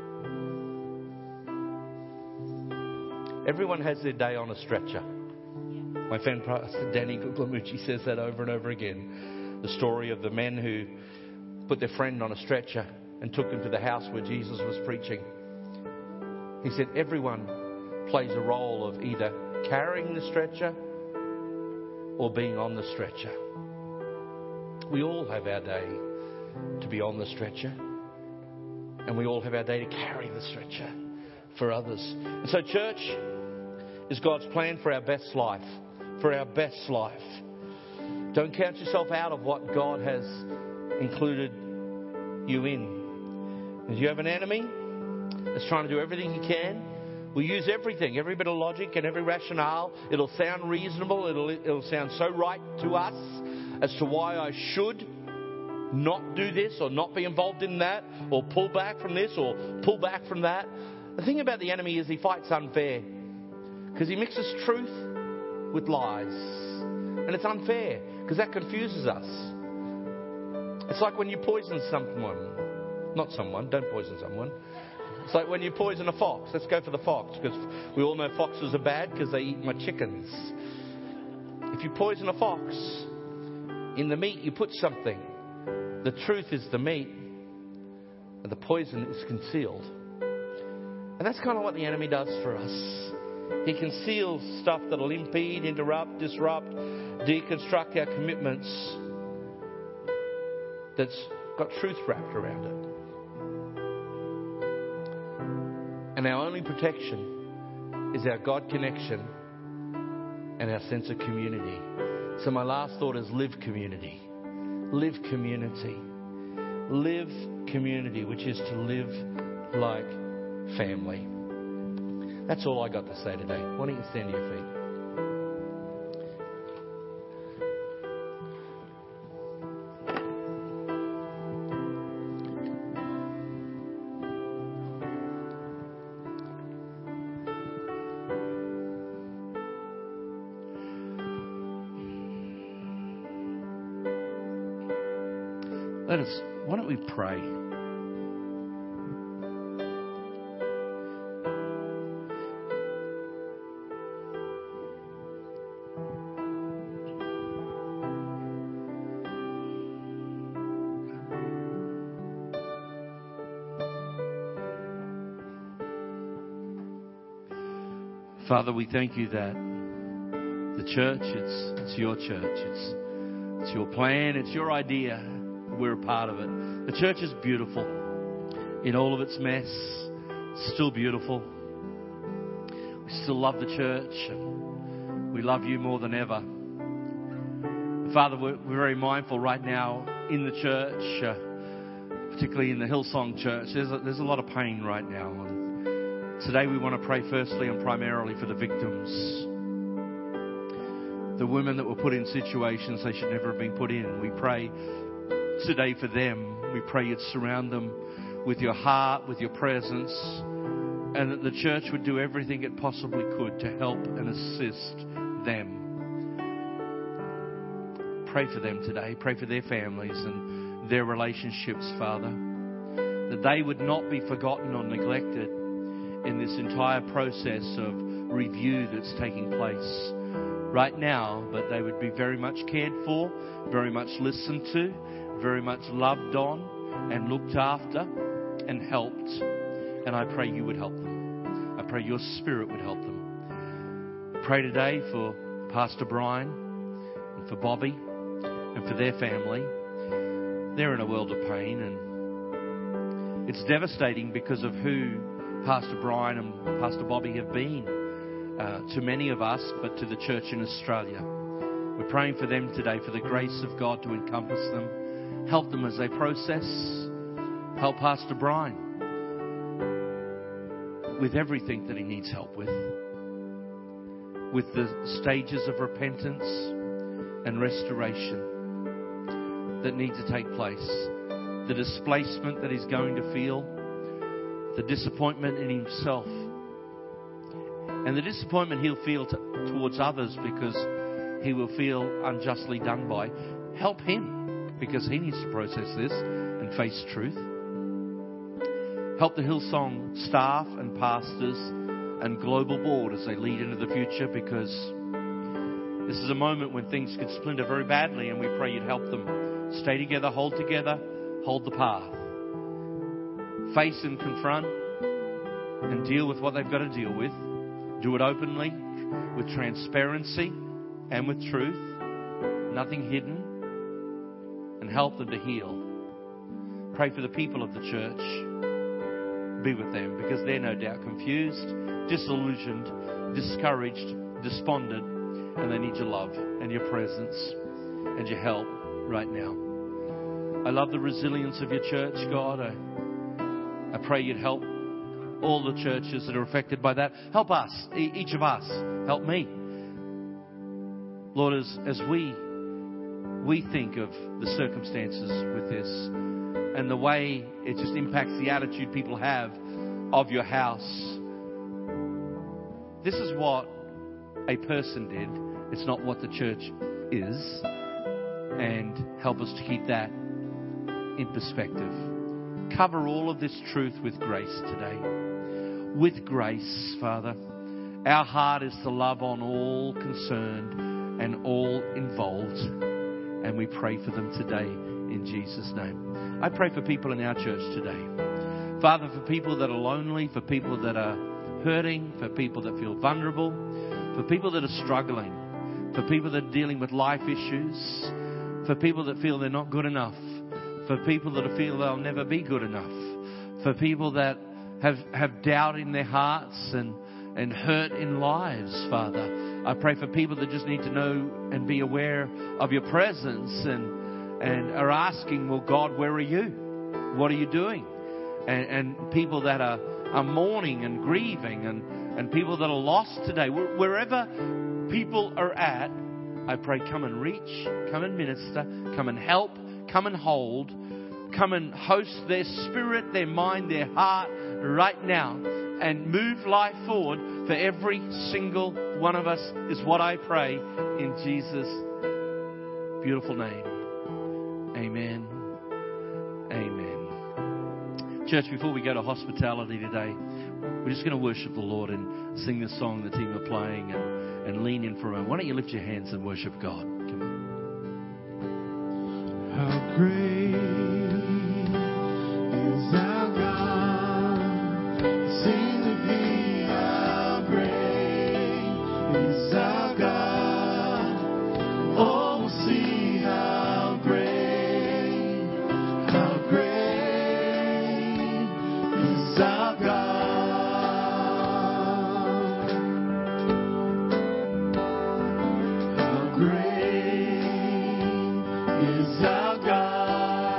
Everyone has their day on a stretcher. My friend Pastor Danny Guglielmucci says that over and over again. The story of the men who put their friend on a stretcher and took him to the house where Jesus was preaching. He said everyone plays a role of either carrying the stretcher or being on the stretcher. We all have our day to be on the stretcher, and we all have our day to carry the stretcher for others. And so church is God's plan for our best life. For our best life. Don't count yourself out of what God has included you in. If you have an enemy that's trying to do everything he can, we'll use everything, every bit of logic and every rationale. It'll sound reasonable. It'll sound so right to us as to why I should not do this or not be involved in that or pull back from this or pull back from that. The thing about the enemy is he fights unfair because he mixes truth with lies. And it's unfair because that confuses us. It's like when you poison someone. Not someone, don't poison someone. It's like when you poison a fox. Let's go for the fox, because we all know foxes are bad because they eat my chickens. If you poison a fox, in the meat you put something. The truth is the meat, and the poison is concealed. And that's kind of what the enemy does for us. He conceals stuff that will impede, interrupt, disrupt, deconstruct our commitments that's got truth wrapped around it. And our only protection is our God connection and our sense of community. So my last thought is live community. Live community. Live community, which is to live like family. That's all I got to say today. Why don't you stand to your feet? Why don't we pray? Father, we thank you that the church, it's your church. It's your plan. It's your idea. We're a part of it. The church is beautiful. In all of its mess, it's still beautiful. We still love the church. And we love you more than ever. Father, we're very mindful right now in the church, particularly in the Hillsong Church. There's a lot of pain right now. And today we want to pray firstly and primarily for the victims. The women that were put in situations they should never have been put in. We pray today for them. We pray you'd surround them with your heart, with your presence, and that the church would do everything it possibly could to help and assist them. Pray for them today. Pray for their families and their relationships, Father, that they would not be forgotten or neglected in this entire process of review that's taking place right now, but they would be very much cared for, very much listened to, very much loved on and looked after and helped. And I pray you would help them. I pray your Spirit would help them. Pray today for Pastor Brian and for Bobby and for their family. They're in a world of pain, and it's devastating because of who Pastor Brian and Pastor Bobby have been to many of us, but to the church in Australia. We're praying for them today, for the grace of God to encompass them. Help them as they process. Help Pastor Brian with everything that he needs help with. with the stages of repentance and restoration that need to take place. The displacement that he's going to feel, the disappointment in himself, and the disappointment he'll feel towards others because he will feel unjustly done by. Help him, because he needs to process this and face truth. Help the Hillsong staff and pastors and global board as they lead into the future, because this is a moment when things could splinter very badly, and we pray you'd help them stay together, hold the path, face and confront and deal with what they've got to deal with. Do it openly, with transparency and with truth, nothing hidden, and help them to heal. Pray for the people of the church. Be with them, because they're no doubt confused, disillusioned, discouraged, despondent, and they need your love and your presence and your help right now. I love the resilience of your church, God. I pray you'd help all the churches that are affected by that. Help us, each of us. Help me. Lord, as we think of the circumstances with this and the way it just impacts the attitude people have of your house. This is what a person did. It's not what the church is. And help us to keep that in perspective. Cover all of this truth with grace today. With grace, Father. Our heart is to love on all concerned and all involved. And we pray for them today in Jesus' name. I pray for people in our church today. Father, for people that are lonely, for people that are hurting, for people that feel vulnerable, for people that are struggling, for people that are dealing with life issues, for people that feel they're not good enough, for people that feel they'll never be good enough, for people that have doubt in their hearts and hurt in lives, Father. I pray for people that just need to know and be aware of your presence and are asking, well, God, where are you? What are you doing? And people that are mourning and grieving and people that are lost today. Wherever people are at, I pray, come and reach, come and minister, come and help, come and hold, come and host their spirit, their mind, their heart right now and move life forward for every single one of us is what I pray in Jesus' beautiful name. Amen. Amen. Church, before we go to hospitality today, we're just going to worship the Lord and sing the song the team are playing and lean in for a moment. Why don't you lift your hands and worship God? Come on. How great is our God? Sing with me, how great is our God? Oh, we'll see how great is our God. How great is our God?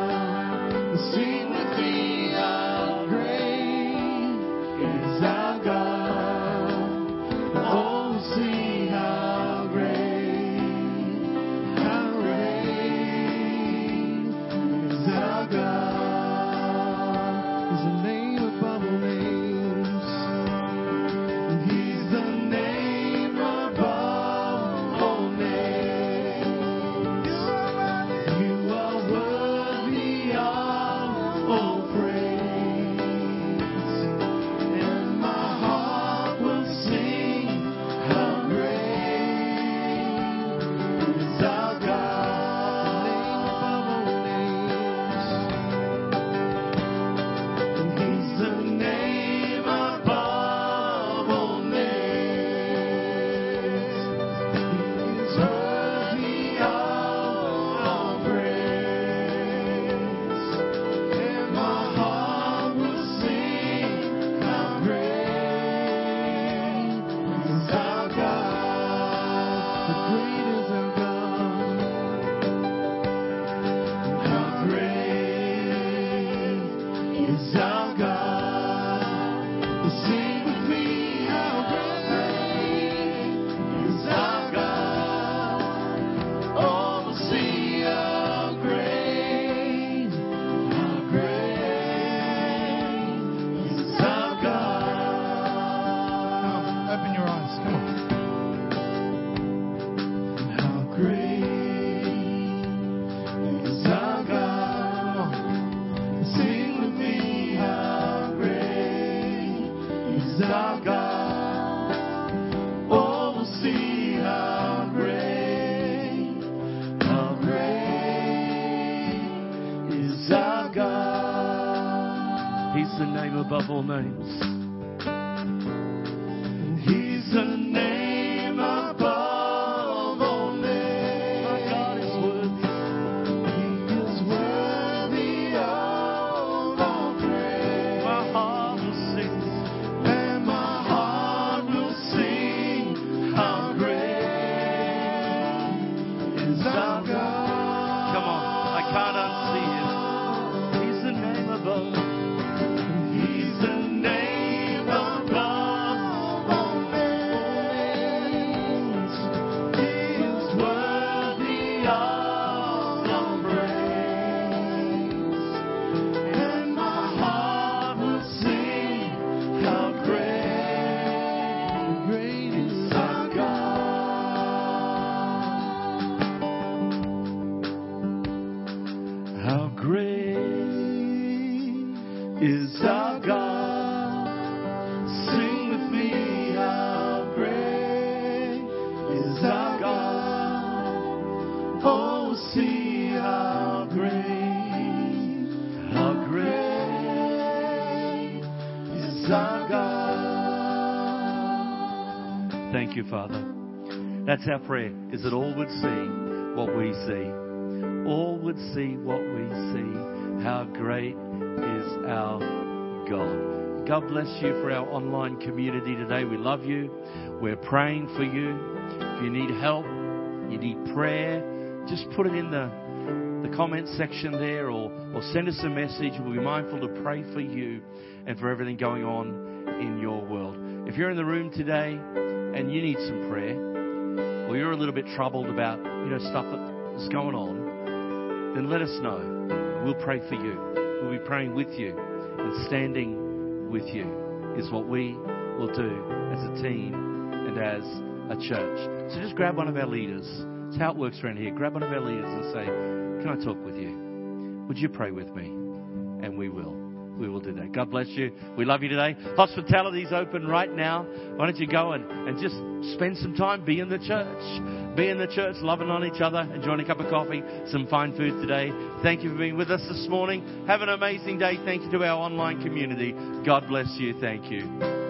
the name above all names. He's the name above all names. My God is worthy. He is worthy of all praise. My heart will sing. And my heart will sing how great is our God. Come on, I can't unsee him. He's the name above. He's the name above all names. He is worthy of all praise. And my heart will sing how great is our God. How great is our God. Sing with me, how great is our God. Oh, see how great is our God. Thank you, Father. That's our prayer, is that all would see what we see. All would see what we see. How great is our God. God bless you for our online community today. We love you. We're praying for you. If you need help, you need prayer, just put it in the comment section there or send us a message. We'll be mindful to pray for you and for everything going on in your world. If you're in the room today and you need some prayer, or you're a little bit troubled about stuff that's going on, then let us know. We'll pray for you. We'll be praying with you and standing with you is what we will do as a team and as a church. So just grab one of our leaders. That's how it works around here. Grab one of our leaders and say, can I talk with you? Would you pray with me? And we will. We will do that. God bless you. We love you today. Hospitality's open right now. Why don't you go and just spend some time, be in the church. Be in the church, loving on each other, enjoying a cup of coffee, some fine food today. Thank you for being with us this morning. Have an amazing day. Thank you to our online community. God bless you. Thank you.